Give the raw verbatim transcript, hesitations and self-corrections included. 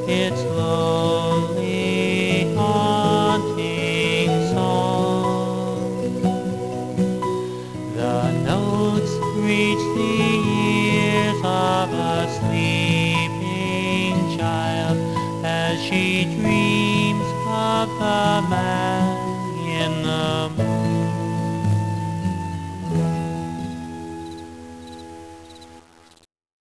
its lonely, haunting song. The notes reach the ears of a sleeping child as she dreams of the man